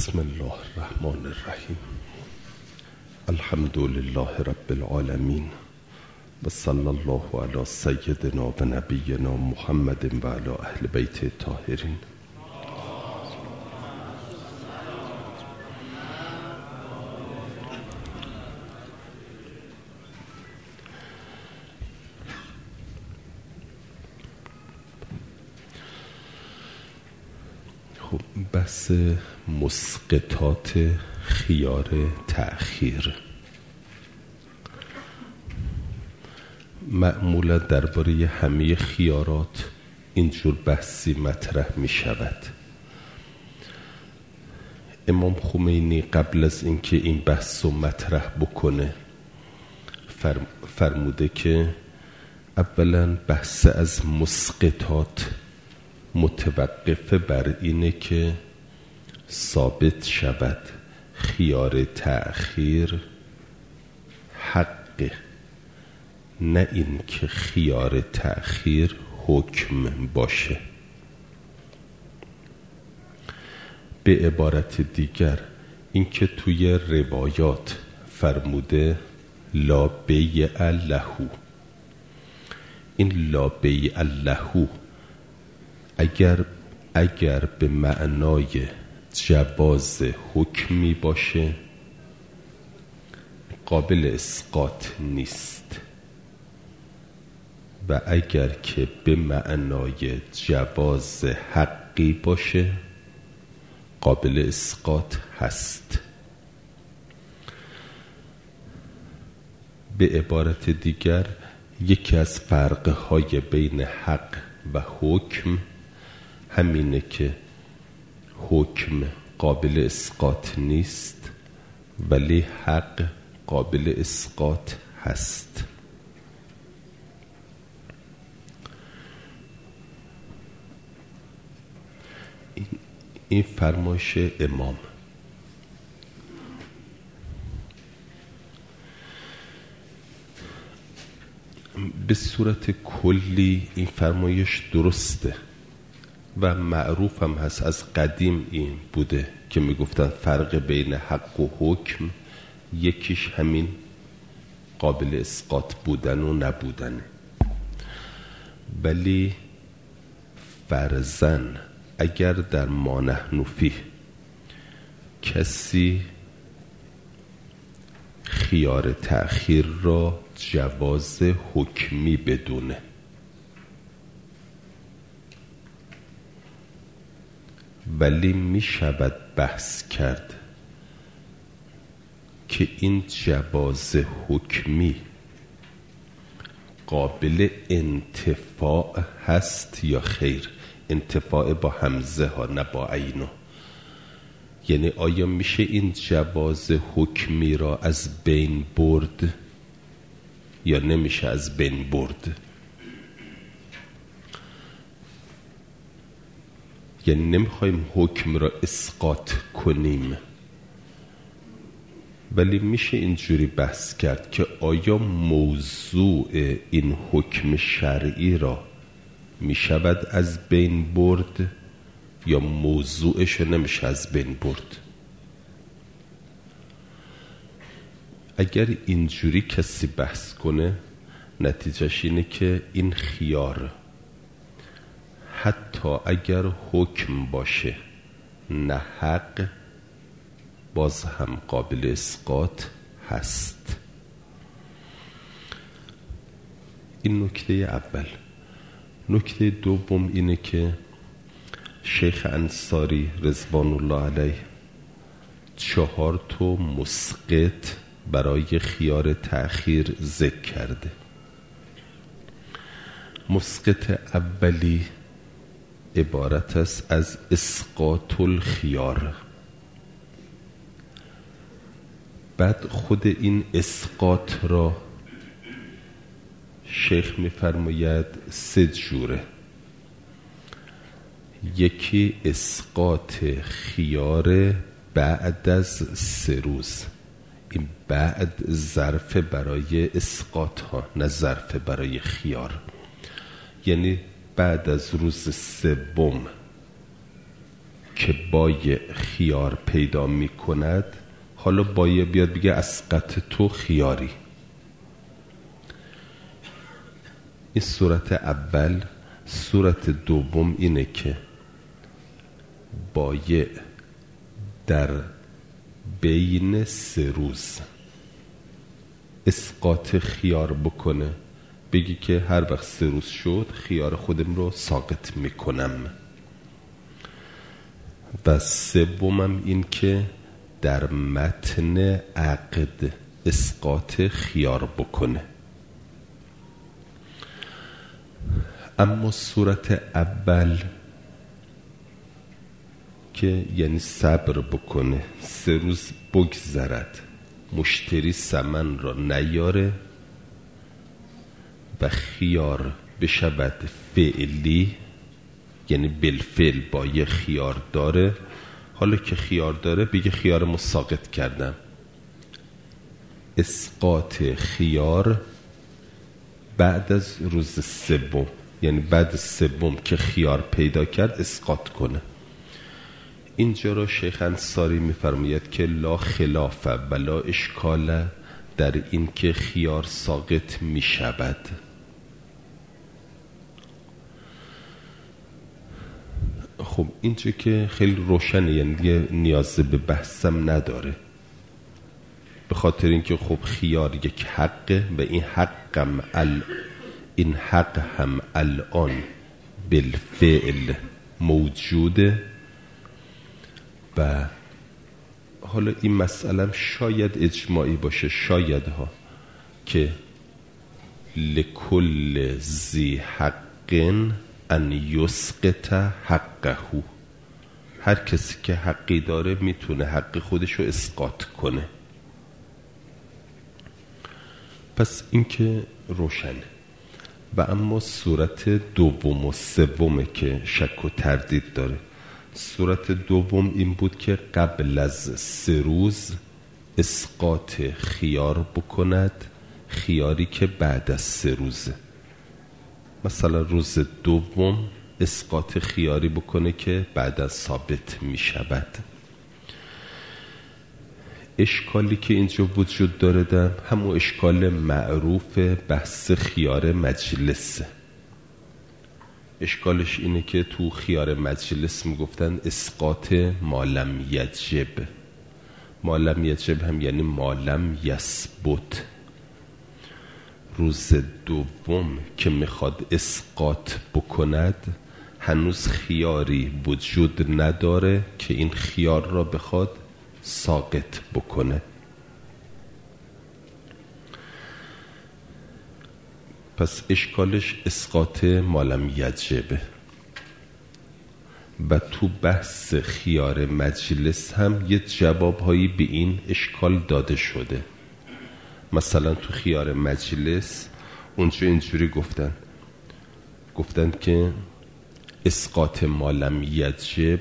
بسم الله الرحمن الرحیم. الحمد لله رب العالمین و صلی الله علی سیدنا و نبینا محمد و علی اهل بیت الطاهرین. بحث مسقطات خیار تأخیر. معمولا درباره همه خیارات اینجور بحثی مطرح می شود. امام خمینی قبل از اینکه این بحث رو مطرح بکنه فرموده که اولا بحث از مسقطات متوقف بر اینه که ثابت شود خیار تأخیر حق، نه این که خیار تأخیر حکم باشه. به عبارت دیگر این که توی روایات فرموده لا بیع له، این لا بیع له اگر به معنای جواز حکمی باشه قابل اسقاط نیست، و اگر که به معنای جواز حقی باشه قابل اسقاط هست. به عبارت دیگر یکی از فرقهای بین حق و حکم همینه که حکم قابل اسقاط نیست ولی حق قابل اسقاط هست. این فرمایش امام. به صورت کلی این فرمایش درسته و معروف هم هست، از قدیم این بوده که میگفتن فرق بین حق و حکم یکیش همین قابل اسقاط بودن و نبودنه. ولی فرضاً اگر در ما نحن فیه کسی خیار تأخیر را جواز حکمی بدونه ولی می شود بحث کرد که این جواز حکمی قابل انتفاع هست یا خیر. انتفاع با همزه ها نه با عینو. یعنی آیا میشه این جواز حکمی را از بین برد یا نمیشه از بین برد؟ یعنی نمیخوایم حکم را اسقاط کنیم ولی میشه اینجوری بحث کرد که آیا موضوع این حکم شرعی را میشود از بین برد یا موضوعش نمیشه از بین برد؟ اگر اینجوری کسی بحث کنه نتیجهش اینه که این خیار حتی اگر حکم باشه نه حق باز هم قابل اسقاط هست. این نکته اول. نکته دوم اینه که شیخ انصاری رضوان الله علیه 4 مسقط برای خیار تأخیر ذکر کرده. مسقط اولی عبارت است از اسقاط الخیار. بعد خود این اسقاط را شیخ می‌فرماید 3 جوره. یکی اسقاط خیار بعد از 3 روز. این بعد ظرف برای اسقاط ها نه ظرف برای خیار. یعنی بعد از روز 3 که بای خیار پیدا می کند، حالا بایه بیاد بگه اسقط تو خیاری. این صورت اول. صورت دوم اینه که بایع در بین 3 روز اسقاط خیار بکنه، بگی که هر وقت 3 روز شد خیار خودم رو ساقط میکنم. و سومم این که در متن عقد اسقاط خیار بکنه. اما صورت اول که یعنی صبر بکنه، 3 روز بگذرد، مشتری ثمن را نیاره و خیار بشود فعلی، یعنی بالفعل بایع خیار داره. حالا که خیار داره بگه خیارمو ساقط کردم. اسقاط خیار بعد از روز 3، یعنی بعد 3 که خیار پیدا کرد اسقاط کنه. اینجا را شیخ انصاری میفرماید که لا خلاف ولا اشکال در این که خیار ساقط می شود. خب اینجا که خیلی روشنه، یعنی دیگه نیاز به بحثم نداره، به خاطر اینکه خب خیار یک حقه و این حق هم الان بالفعل موجوده. و حالا این مسئله شاید اجماعی باشه، شاید ها، که لکل ذی حق ان یسقط حقه، هر کسی که حقی داره میتونه حق خودش رو اسقاط کنه. پس این که روشنه. و اما صورت دوم و سومه که شک و تردید داره. صورت دوم این بود که قبل از 3 روز اسقاط خیار بکند، خیاری که بعد از 3 روزه. مثلا روز دوم اسقاط خیاری بکنه که بعد از ثابت می شود. اشکالی که اینجا وجود داره همون اشکال معروف بحث خیار مجلسه. اشکالش اینه که تو خیار مجلس میگفتن اسقاط مالم یجب. مالم یجب هم یعنی مالم یثبت. روز دوم که میخواد اسقاط بکند هنوز خیاری وجود نداره که این خیار را بخواد ساقط بکنه. پس اشکالش اسقاط مالم یجبه. و تو بحث خیار مجلس هم یه جوابهایی به این اشکال داده شده. مثلا تو خیار مجلس اونجا اینجوری گفتن که اسقاط مالم یجب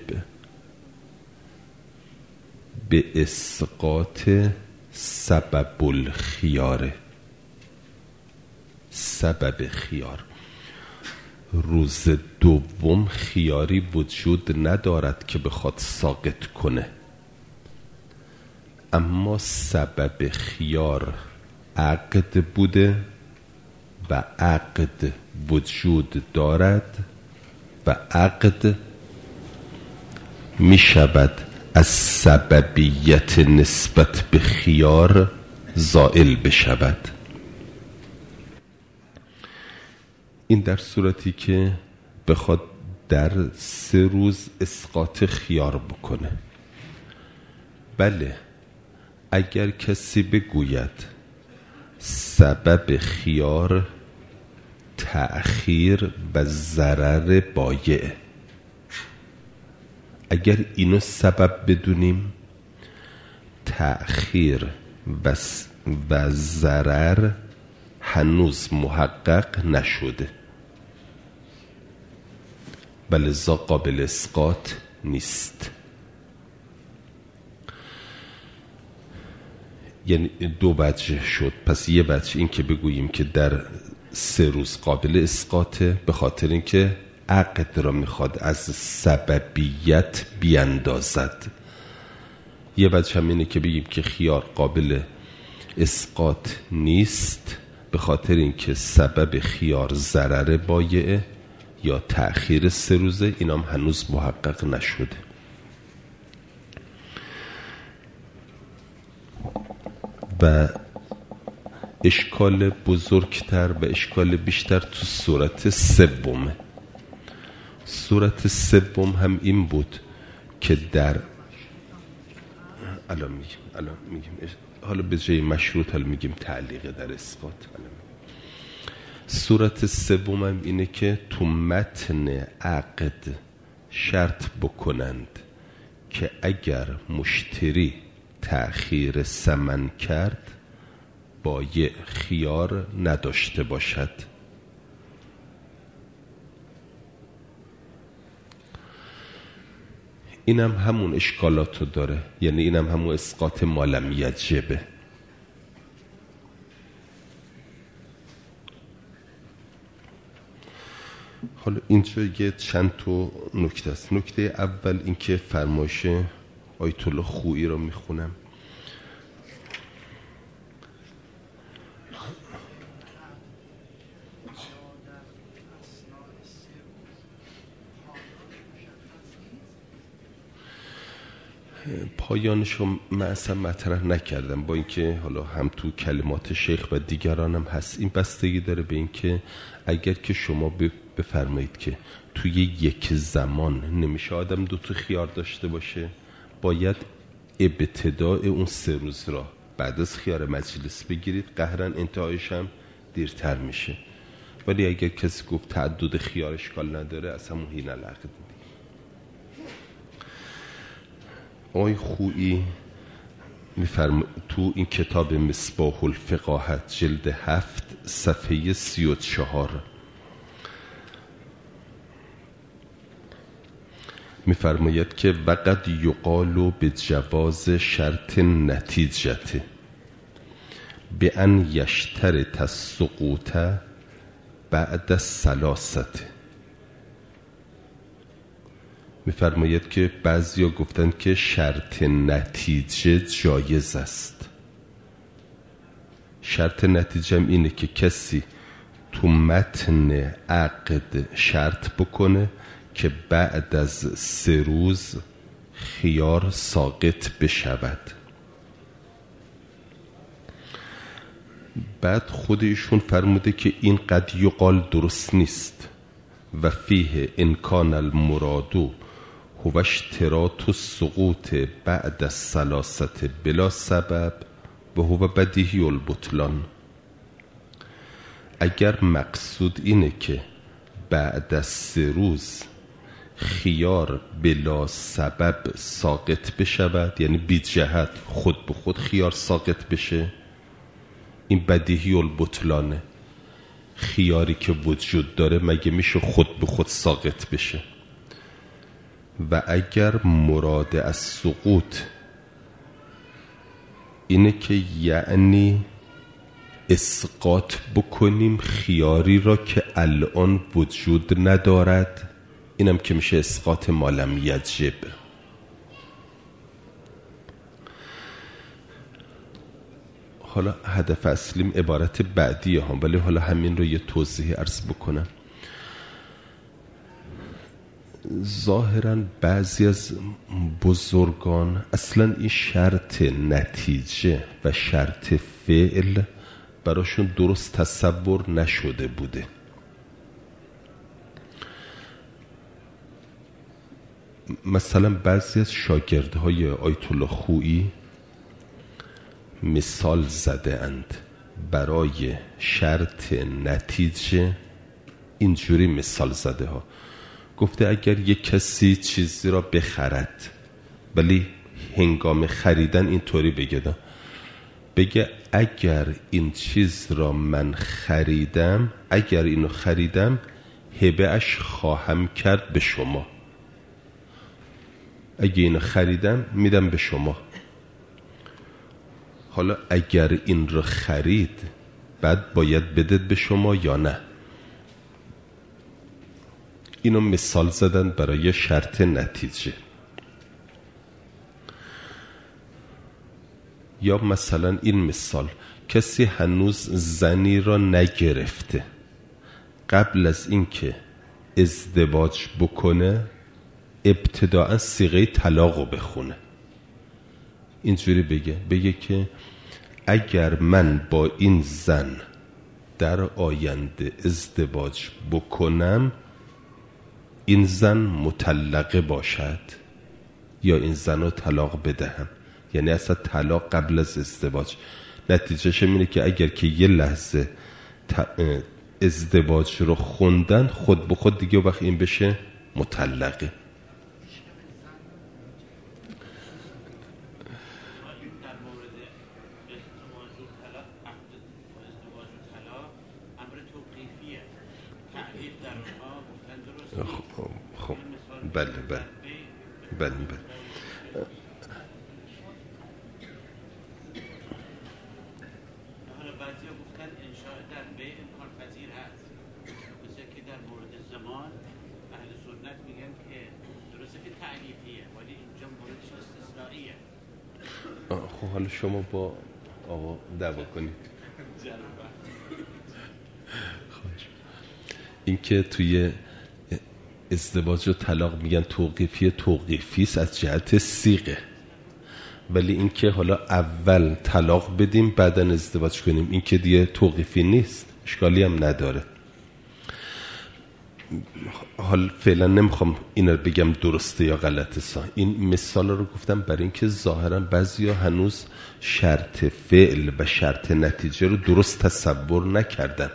به اسقاط سبب الخیاره. سبب خیار، روز دوم خیاری وجود ندارد که بخواد ساقط کنه، اما سبب خیار عقد بوده و عقد وجود دارد و عقد می شود از سببیت نسبت به خیار زائل بشود. این در صورتی که بخواد در 3 روز اسقاط خیار بکنه. بله، اگر کسی بگوید سبب خیار تأخیر و ضرر بایع، اگر اینو سبب بدونیم، تأخیر و ضرر هنوز محقق نشده، ولذا قابل اسقاط نیست. یعنی 2 وجه شد. پس یه وجه این که بگوییم که در 3 روز قابل اسقاطه، به خاطر اینکه عقد را میخواد از سببیت بیاندازد. یه وجه هم اینه که بگیم که خیار قابل اسقاط نیست به خاطر اینکه سبب خیار ضرر بایعه یا تأخیر 3 روزه، اینام هنوز محقق نشده. و اشکال بزرگتر و اشکال بیشتر تو صورت سومه. صورت سوم هم این بود که الان میگیم حالا به جای مشروط حالا میگیم تعلیق در اسقاط. صورت سوم هم اینه که تو متن عقد شرط بکنند که اگر مشتری تأخیر ثمن کرد بایع خیار نداشته باشد. اینم همون اشکالاتو داره، یعنی اینم همون اسقاط ما لم یجب. حالا اینجا یه چند تا نکته است. نکته اول اینکه فرمایش آیت الله خویی رو میخونم. پایانش رو من اصلا مطرح نکردم، با اینکه حالا هم تو کلمات شیخ و دیگرانم هست. این بستگی داره به اینکه اگر که شما بفرمایید که توی یک زمان نمیشه آدم 2 تا خیار داشته باشه، باید ابتداء اون 3 روز را بعد از خیار مجلس بگیرید، قهرن انتهایش هم دیرتر میشه. ولی اگر کسی گفت تعدد خیار اشکال نداره، اصلا مهین العقد. آقای خویی تو این کتاب مصباح الفقاهت جلد 7 صفحه 34 میفرماید که وقد یقال به جواز شرط نتیجته به ان یشترط السقوط بعد الثلاثه. میفرماید که بعضیا گفتن که شرط نتیجه جایز است. شرط نتیجه هم اینه که کسی تو متن عقد شرط بکنه که بعد از 3 روز خیار ساقط بشود. بعد خودشون فرموده که این قد یقال درست نیست و فیه انکان المرادو هو اشتراط السقوط بعد الثلاثه بلا سبب و هو بدیهی البطلان. اگر مقصود اینه که بعد از 3 روز خیار بلا سبب ساقط بشود، یعنی بی جهت خود به خود خیار ساقط بشه، این بدیهی البطلانه. خیاری که وجود داره مگه میشه خود به خود ساقط بشه؟ و اگر مراد از سقوط اینه که یعنی اسقاط بکنیم خیاری را که الان وجود ندارد، اینم که میشه اسقاط ما لم یجب. حالا هدف اصلیم عبارت بعدیه ها، ولی حالا همین رو یه توضیح عرض بکنم. ظاهراً بعضی از بزرگان اصلا این شرط نتیجه و شرط فعل براشون درست تصور نشده بوده. مثلا بعضی از شاگردهای آیت الله خویی مثال زده اند برای شرط نتیجه. اینجوری مثال زده ها، گفته اگر یک کسی چیزی را بخرد ولی هنگام خریدن اینطوری بگه اگر این چیز را من خریدم، اگر اینو خریدم هبه اش خواهم کرد به شما، اگه اینو خریدم میدم به شما. حالا اگر این رو خرید بعد باید بدید به شما یا نه؟ اینو مثال زدن برای شرط نتیجه. یا مثلا این مثال، کسی هنوز زنی را نگرفته، قبل از اینکه ازدواج بکنه ابتداء صیغه طلاق رو بخونه. اینجوری بگه که اگر من با این زن در آینده ازدواج بکنم این زن مطلقه باشد یا این زن رو طلاق بدهم. یعنی اصلا طلاق قبل از ازدواج. نتیجهش اینه که اگر که یه لحظه ازدواج رو خوندن خود به خود دیگه وقت این بشه مطلقه. خب بله. خب حالا شما با آقا دعوا کنید. این که توی ازدواج و طلاق میگن توقیفی است از جهت صیغه، ولی این که حالا اول طلاق بدیم بعدن ازدواج کنیم این که دیگه توقیفی نیست، اشکالی هم نداره. حال فعلا نمیخوام اینا رو بگم درسته یا غلطه. این مثال رو گفتم برای اینکه ظاهرا بعضیا هنوز شرط فعل و شرط نتیجه رو درست تصور نکردن.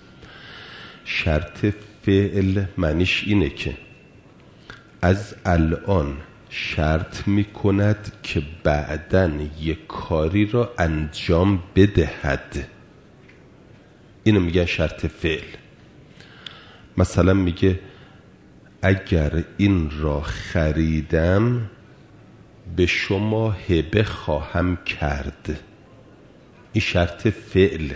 شرط فعل معنیش اینه که از الان شرط میکند که بعدن یک کاری را انجام بدهد. اینو میگن شرط فعل. مثلا میگه اگر این را خریدم به شما هبه خواهم کرد. این شرط فعل.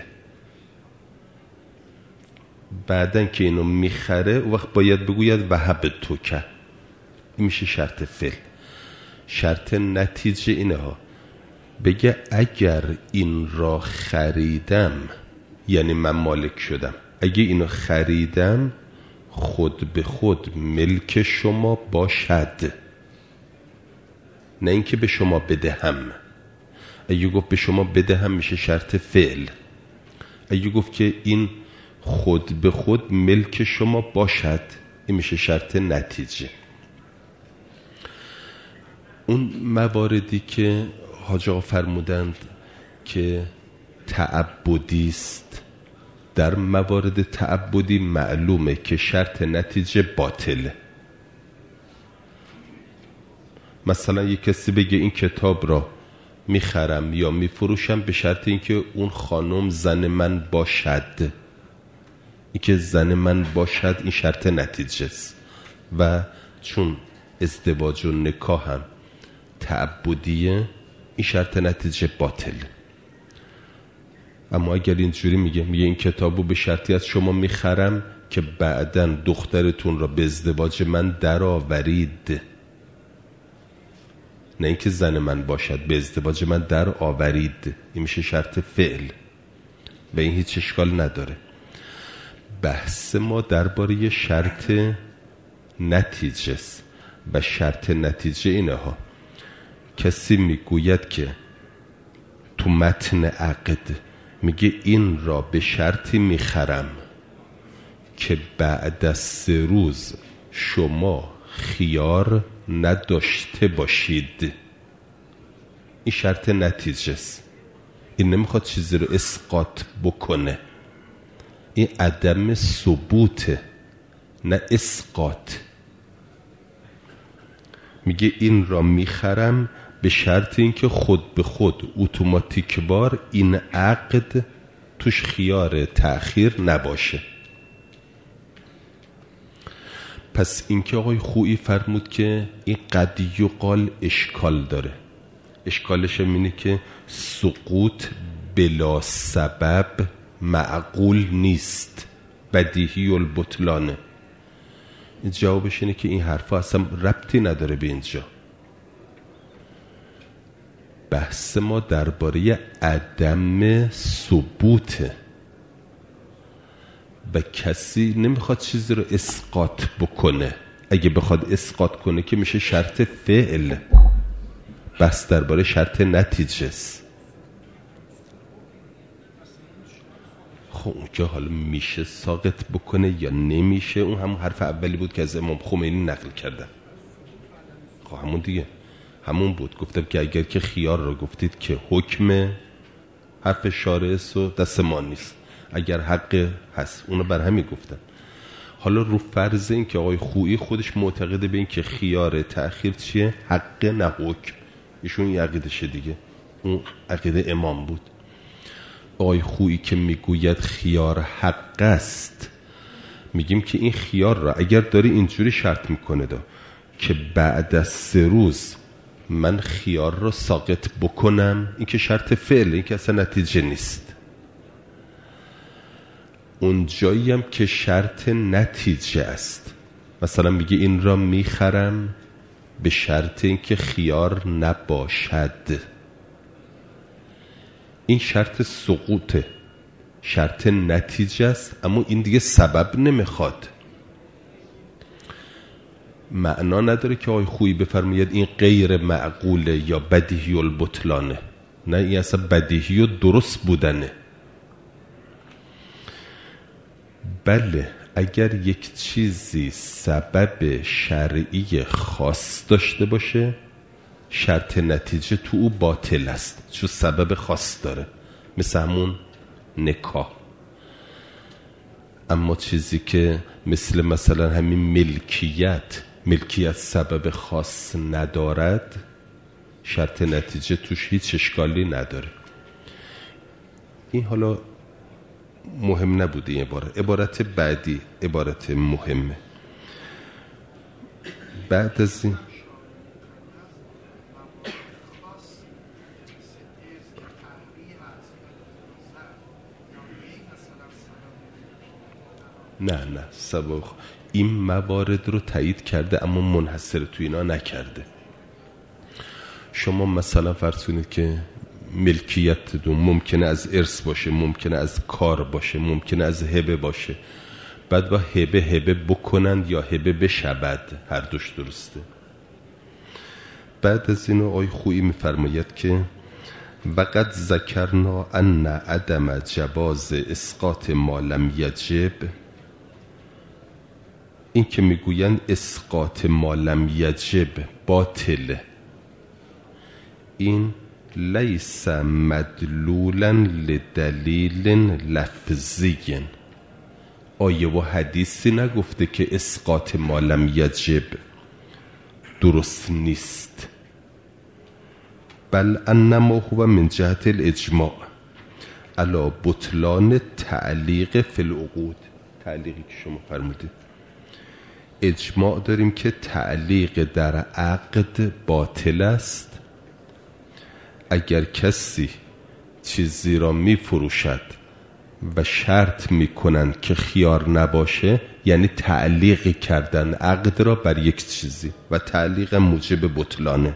بعدن که اینو میخره او وقت باید بگوید وهب تو که. این میشه شرط فعل. شرط نتیجه اینه ها، بگه اگر این را خریدم یعنی من مالک شدم، اگه اینو خریدم خود به خود ملک شما باشد، نه اینکه به شما بدهم. اگه گفت به شما بدهم میشه شرط فعل. اگه گفت که این خود به خود ملک شما باشد این میشه شرط نتیجه. اون مواردی که حاج آقا فرمودند که تعبدی است، در موارد تعبدی معلومه که شرط نتیجه باطله. مثلا یک کسی بگه این کتاب را میخرم یا میفروشم به شرط اینکه اون خانم زن من باشد. این که زن من باشد این شرط نتیجه است و چون ازدواج و نکاح هم تعبدیه این شرط نتیجه باطل. اما اگر اینجوری میگه این کتابو به شرطی از شما میخرم که بعداً دخترتون را به ازدواج من در آورید، نه اینکه زن من باشد، به ازدواج من در آورید، این میشه شرط فعل و این هیچ اشکال نداره. بحث ما درباره شرط نتیجه است و شرط نتیجه اینه ها. کسی میگوید که تو متن عقد میگه این را به شرطی میخرم که بعد از 3 روز شما خیار نداشته باشید. این شرط نتیجه است. این نمیخواد چیزی رو اسقاط بکنه. این عدم ثبوته نه اسقاط. میگه این را میخرم به شرط اینکه خود به خود اتوماتیک بار این عقد توش خیار تأخیر نباشه. پس اینکه آقای خویی فرمود که این قد یقال اشکال داره. اشکالش اینه که سقوط بلا سبب معقول نیست، بدیهی البطلانه. جوابش اینه که این حرفا اصلا ربطی نداره به اینجا. بحث ما درباره عدم ثبوته و کسی نمیخواد چیزی رو اسقاط بکنه. اگه بخواد اسقاط کنه که میشه شرط فعل. بحث درباره شرط نتیجه است. خب اونجا حالا میشه ساقط بکنه یا نمیشه، اون همون حرف اولی بود که از امام خمینی نقل کردم. خب همون دیگه، همون بود. گفتم که اگر که خیار رو گفتید که حکم حرف شارع است و دست ما نیست، اگر حق هست، اونو بر همین گفتم. حالا رو فرض این که آقای خویی خودش معتقده به این که خیار تأخیر چیه؟ حق نه حکم. ایشون این عقیدشه دیگه، اون عقیده امام بود. آقای خویی که میگوید خیار حق است، میگیم که این خیار را اگر داری اینجوری شرط میکنه که بعد از 3 روز من خیار رو ساقط بکنم، این که شرط فعل، این که اصلا نتیجه نیست. اون جایی هم که شرط نتیجه است، مثلا میگه این را میخرم به شرط این که خیار نباشد، این شرط سقوطه، شرط نتیجه است، اما این دیگه سبب نمیخواد. معنا نداره که آقای خویی بفرماید این غیر معقوله یا بدیهی البطلانه. نه، این اصلا بدیهی و درست بودنه. بله، اگر یک چیزی سبب شرعی خاص داشته باشه، شرط نتیجه تو او باطل است، چون سبب خاص داره، مثل همون نکاح. اما چیزی که مثلا همین ملکیت سبب خاص ندارد، شرط نتیجه توش هیچ اشکالی نداره. این حالا مهم نبوده. این عبارت بعدی عبارت مهمه. بعد از این نه سبب این موارد رو تایید کرده اما منحصر تو اینا نکرده. شما مثلا فرض کنید که ملکیتتون ممکنه از ارث باشه، ممکنه از کار باشه، ممکنه از هبه باشه، بعد با هبه بکنند یا هبه بشود، هر دوش درسته. بعد از اینو آقای خویی میفرماید که وقد ذکرنا ان عدم جواز اسقاط ما لم یجب، این که میگوین اسقاط ما لم یجب باطله، این لیس مدلولا لدلیل لفظی. آیه و حدیثی نگفته که اسقاط ما لم یجب درست نیست، بل انما هو من جهت الاجماع علی بطلان تعلیق فی العقود. تعلیقی که شما فرمودید، اجماع داریم که تعلیق در عقد باطل است. اگر کسی چیزی را می فروشد و شرط می کنند که خیار نباشه، یعنی تعلیق کردن عقد را بر یک چیزی و تعلیق موجب بطلانه.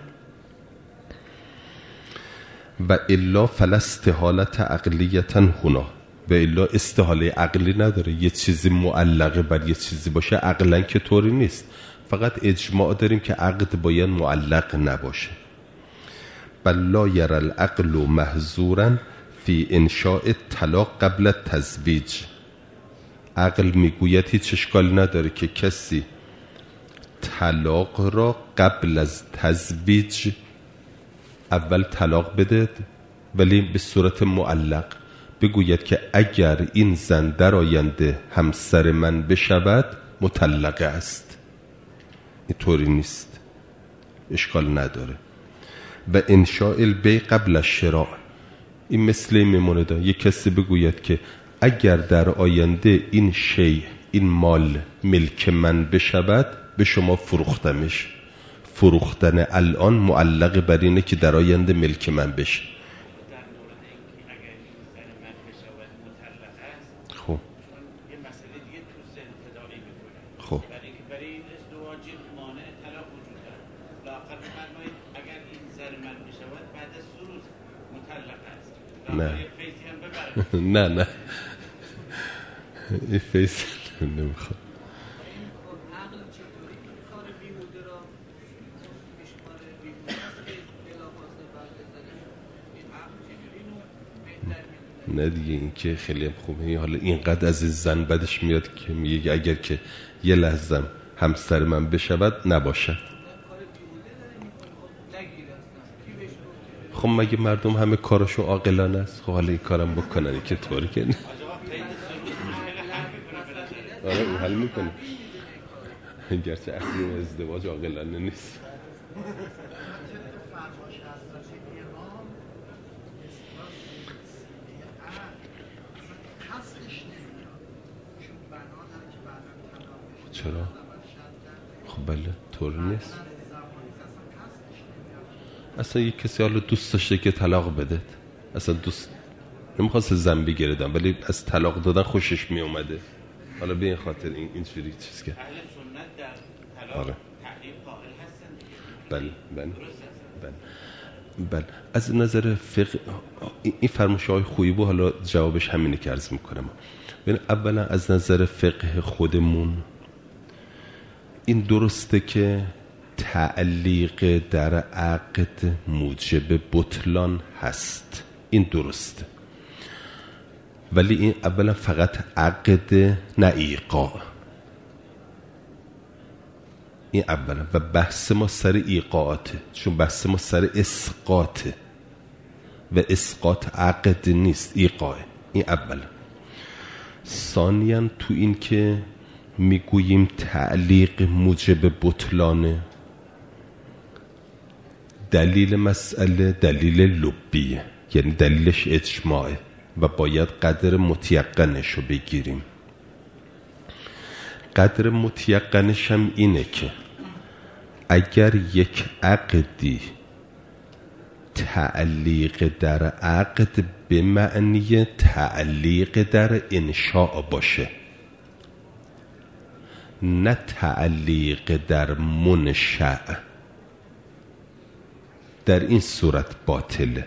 و الا فلا استحالت عقلیتا هنا، و الا استحاله عقلی نداره. یه چیزی معلقه بر یه چیزی باشه عقلا که طوری نیست. فقط اجماع داریم که عقد باید معلق نباشه. بل لا یرى العقل محظورا فی انشاء طلاق قبل التزویج. عقل میگوید هیچ اشکال نداره که کسی طلاق را قبل از تزویج اول طلاق بده، ولی به صورت معلق بگوید که اگر این زن در آینده همسر من بشود مطلقه است. این طوری نیست، اشکال نداره. و انشاء البیع قبل الشراء، این مثل میمونه دا یک کسی بگوید که اگر در آینده این شی، این مال ملک من بشود به شما فروختمش. فروختن الان معلق بر اینه که در آینده ملک من بشه. خب نه این فیصل نمیخواد. نه دیگه این که خیلی خوبه. حالا اینقدر از این زن بدش میاد که میگه اگر که یه لحظه همسر من بشود نباشد. خب مگه مردم همه کارشو عاقلانه است؟ خب حالا این کارم بکنن که طوری که نه. آره اون حل میکنه، گرچه اصلی ازدواج عاقلانه نیست. چرا؟ خب بله طور نیست. اصلا یک کسی حالا دوست داشته که طلاق بده، اصلا دوست نمیخواست زن بگیردم ولی از طلاق دادن خوشش می اومده. حالا به این خاطر اینجوری چیز که اهل سنت در طلاق تحریم قائل هستن. بله از نظر فقه این فرمایش‌های خوبی بود. حالا جوابش همینه که عرض میکنم. ببین اولا از نظر فقه خودمون این درسته که تعلیق در عقد موجب بطلان هست، این درسته، ولی این اولا فقط عقد نه ایقاع. این اولا و بحث ما سر ایقاعاته، چون بحث ما سر اسقاطه و اسقاط عقد نیست، ایقاعه. این اولا. ثانیاً تو این که میگوییم تعلیق موجب بطلانه، دلیل مسئله دلیل لبیه، یعنی دلیلش اجماعه و باید قدر متیقنش رو بگیریم. قدر متیقنش هم اینه که اگر یک عقدی تعلیق در عقد به معنی تعلیق در انشاء باشه، نه تعلیق در منشأ، در این صورت باطله.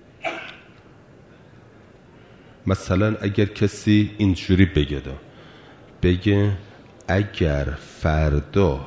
مثلا اگر کسی اینجوری بگه اگر فردا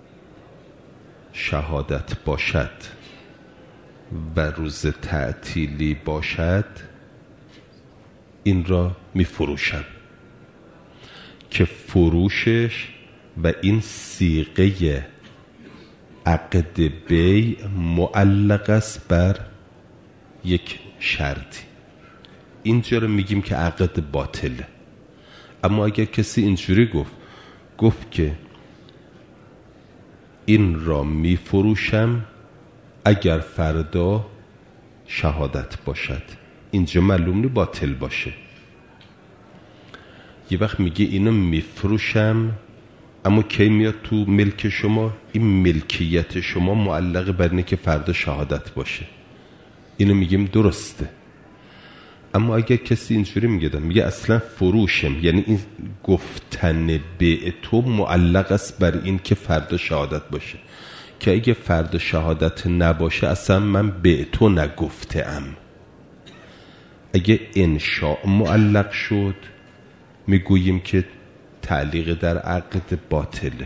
شهادت باشد و روز تعطیلی باشد این را می فروشم، که فروشش و این صیغه عقد بیع معلق است بر یک شرطی. اینجا رو میگیم که عقد باطله. اما اگر کسی اینجوری گفت که این را می فروشم اگر فردا شهادت باشد، اینجا معلوم نی باطل باشه. یه وقت میگه اینو می فروشم اما کی میاد تو ملک شما؟ این ملکیت شما معلق بر اینه که فردا شهادت باشه، اینو میگیم درسته. اما اگر کسی اینجوری میگه اصلا فروشم، یعنی این گفتن به تو معلق است بر این که فردا شهادت باشه، که اگه فردا شهادت نباشه اصلا من به تو نگفتم. اگه انشاء معلق شد میگوییم که تعلیق در عقد باطله.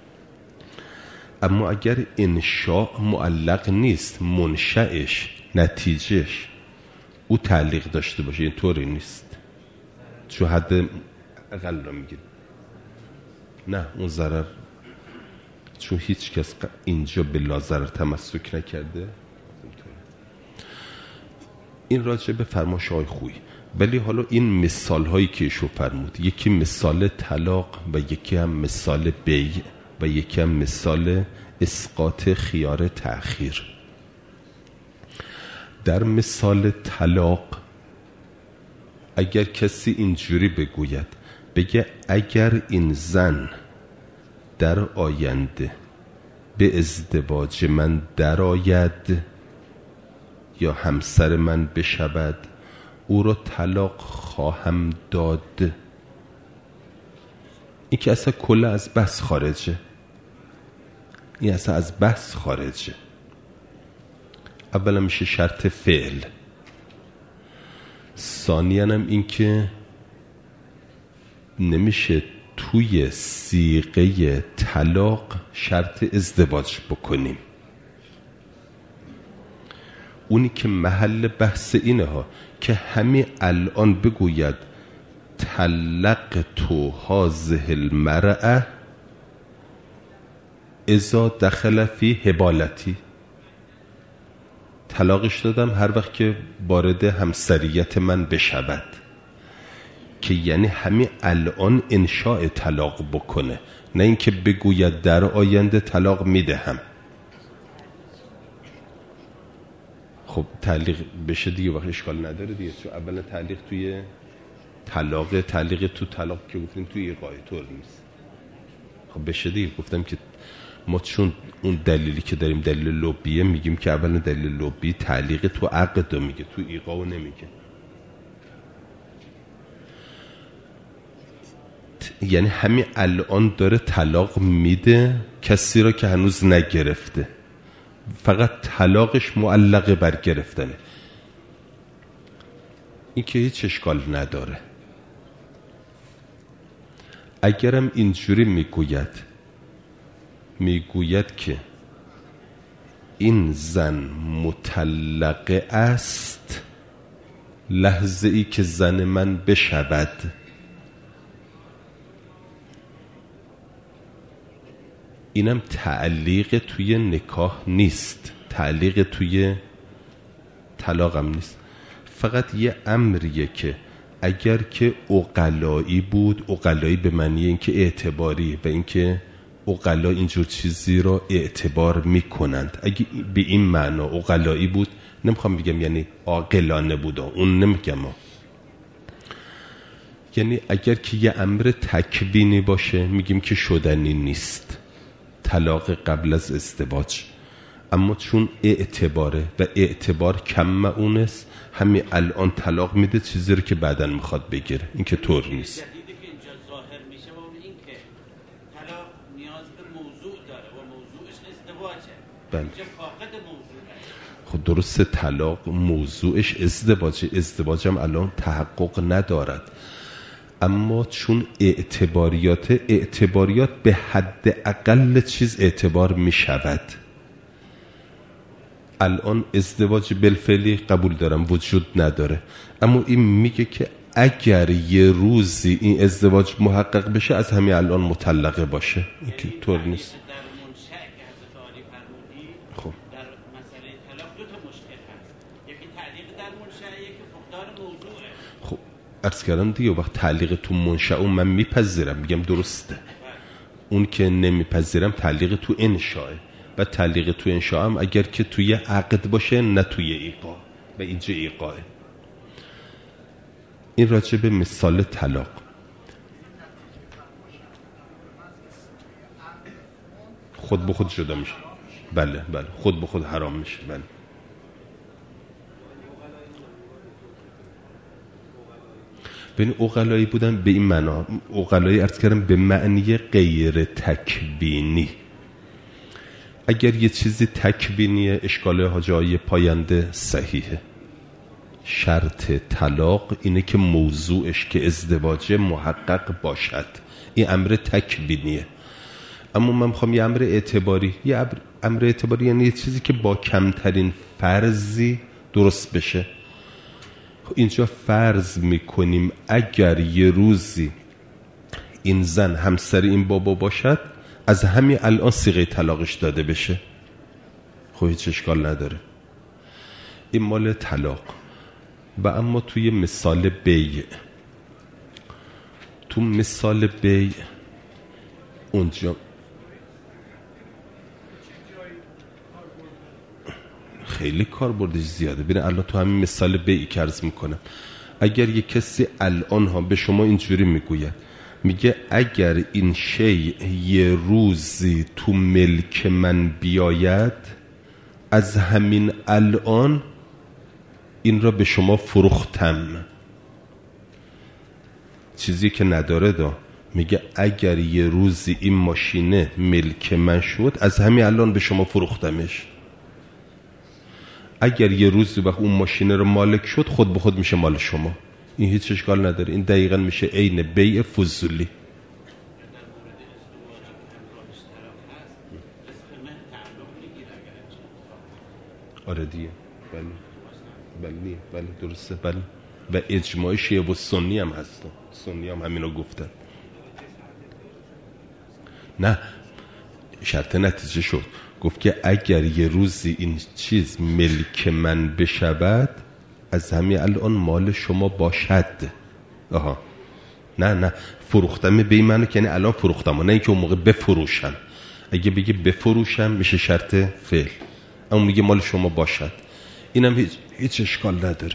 اما اگر انشاء معلق نیست، منشأش نتیجهش او تعلیق داشته باشه، این طوری نیست، چون حد اقل را میگیره. نه اون ضرر، چون هیچ کس اینجا بلا ضرر تمسک نکرده. این راجع به فرمایش‌های خوبی. ولی حالا این مثال هایی که ایشو فرمود، یکی مثال طلاق و یکی هم مثال بیع و یکی هم مثال اسقاط خیار تأخیر. در مثال طلاق اگر کسی اینجوری بگه اگر این زن در آینده به ازدواج من درآید یا همسر من بشود او را طلاق خواهم داد، این که اصلا کل از بحث خارجه. این اصلا از بحث خارجه. اولا میشه شرط فعل، ثانیاً هم این که نمیشه توی صیغه طلاق شرط ازدواج بکنیم. اونی که محل بحث اینه ها که همین الان بگوید طلقت هذه المرأة اذا دخل فی حبالتی، طلاقش دادم هر وقت که وارد همسریت من بشود، که یعنی همین الان انشاء طلاق بکنه، نه اینکه بگوید در آینده طلاق میدهم. خب تعلیق بشه دیگه وقت اشکال نداره دیگه، چون اولا تعلیق توی طلاق، تعلیق تو طلاق که گفتیم توی ایقاع طور نیست. خب بشه دیگه. گفتم که ما چون اون دلیلی که داریم دلیل لبیه، میگیم که اولا دلیل لبی تعلیق تو عقد رو میگه، تو ایقاع نمیگه. یعنی همین الان داره طلاق میده کسی را که هنوز نگرفته، فقط طلاقش معلق بر گرفتنه. این که هیچ اشکال نداره. اگرم اینجوری میگوید که این زن مطلقه است لحظه ای که زن من بشود، اینم تعلیق توی نکاح نیست، تعلیق توی طلاق هم نیست. فقط یه امریه که اگر که عقلایی بود، عقلایی به معنی اینکه اعتباری و اینکه عقلا اینجور چیزی را اعتبار میکنند، اگه به این معنا عقلایی بود، نمیخوام بگم یعنی عاقلانه بود، اون نمیگم، یعنی اگر که یه امر تکوینی باشه میگیم که شدنی نیست، طلاق قبل از ازدواج. اما چون اعتباره و اعتبار کم معونست، همین الان طلاق میده چیزی رو که بعداً میخواد بگیره. این که طور نیست. جدیدی که اینجا ظاهر میشه و این که طلاق نیاز به موضوع داره و موضوعش ازدواجه. بله. اینجا فاقد موضوع. خب درسته طلاق موضوعش ازدواجه، ازدواج هم الان تحقق ندارد، اما چون اعتباریات به حد اقل چیز اعتبار می شود. الان ازدواج بالفعلی قبول دارم وجود نداره، اما این میگه که اگر یه روزی این ازدواج محقق بشه از همین الان مطلقه باشه. این که طور نیست. در منشأ که حضرت عالی فرمودی، خب در مسئله طلاق دو تا مشکل هست، یکی تعلیق در منشأ، یکی فقدان موضوعه. خب عرض کردم دیگه، وقت تعلیق تو منشأ اون من میپذیرم، میگم درسته. اون که نمیپذیرم تعلیق تو انشاءه، و تعلیق تو انشاء هم اگر که توی عقد باشه نه توی ایقاع، و اینجا ایقاعه. این راجع به مثال طلاق. خود به خود جدا میشه. بله بله، خود به خود حرام میشه. بله. ببین عقلایی بودن به این معنا، عقلایی عرض کردم به معنی غیر تکوینی. اگر یه چیزی تکوینیه، اشکال حاجای پاینده صحیحه. شرط طلاق اینه که موضوعش که ازدواج محقق باشد. این امر تکوینیه. اما من میخوام یه امر اعتباری، امر اعتباری یعنی یه چیزی که با کمترین فرضی درست بشه. اینجا فرض میکنیم اگر یه روزی این زن همسر این بابا باشد، از همین الان صیغه طلاقش داده بشه. خب هیچ اشکال نداره. این مال طلاق. و اما توی مثال بیع، تو مثال بیع اونجا خیلی کاربردش زیاده. ببین الان تو همین مثال بیعی که عرض میکنم، اگر یک کسی الان ها به شما اینجوری میگوید، میگه اگر این شی یه روزی تو ملک من بیاید، از همین الان این را به شما فروختم. چیزی که نداره دا، میگه اگر یه روزی این ماشینه ملک من شد، از همین الان به شما فروختمش. اگر یه روز وقت اون ماشین رو مالک شد خود به خود میشه مال شما. این هیچ اشکال نداره. این دقیقا میشه عین بیع فضولی. آره دیگه. بله درسته. بله و اجماع شیعه و سنی هم هستن. سنی هم همینو گفتن. نه شرط نتیجه شد، گفت که اگر یه روزی این چیز ملک من بشود از همین الان مال شما باشد. آها نه فروختم به این معنی که یعنی الان فروختم، نه اینکه اون موقع بفروشم. اگه بگه بفروشم میشه شرط فعل، اما میگه مال شما باشد. اینم هیچ اشکال نداره.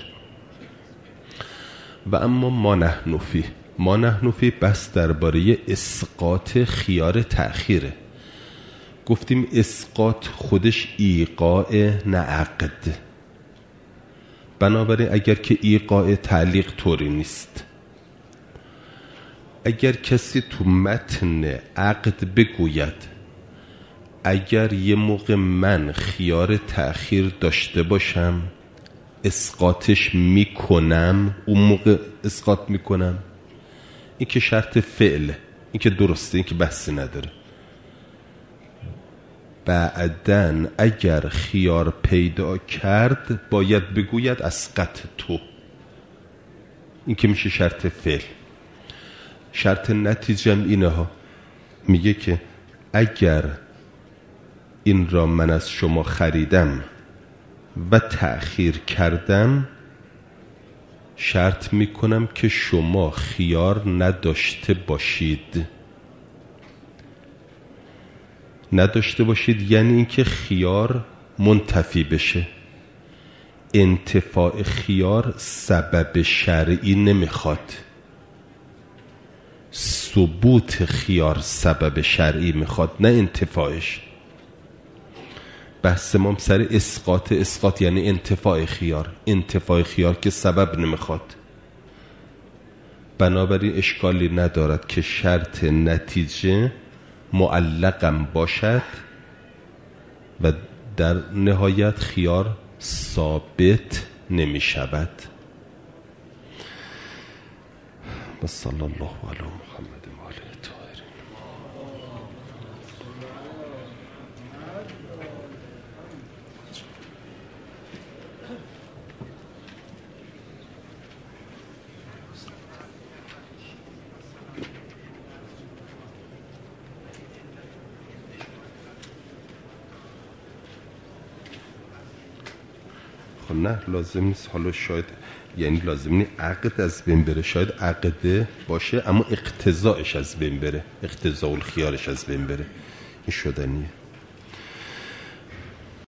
و اما ما نحنفی بس درباره اسقاط خیار تأخیره. گفتیم اسقاط خودش ایقاع نه عقد. بنابراین اگر که ایقاع تعلیق طوری نیست، اگر کسی تو متن عقد بگوید اگر یه موقع من خیار تأخیر داشته باشم اسقاطش میکنم، اون موقع اسقاط میکنم، این که شرط فعله، این که درسته، این که بحثی نداره. بعدن اگر خیار پیدا کرد باید بگوید اسقط تو، این که میشه شرط فعل. شرط نتیجه اینه ها، میگه که اگر این را من از شما خریدم و تأخیر کردم شرط میکنم که شما خیار نداشته باشید. یعنی اینکه خیار منتفی بشه. انتفاع خیار سبب شرعی نمیخواد، ثبوت خیار سبب شرعی میخواد، نه انتفاعش. بحث ما سر اسقاط یعنی انتفاع خیار که سبب نمیخواد. بنابراین اشکالی ندارد که شرط نتیجه معلقم باشد و در نهایت خیار ثابت نمی شود. و صلی الله علی محمد و آله الطاهرین. خب نه لازم نیست، حالا شاید یعنی لازم نیست عقد از بین بره، شاید عقده باشه اما اقتضاعش از بین بره، اقتضاء الخیارش از بین بره، این شدنیه.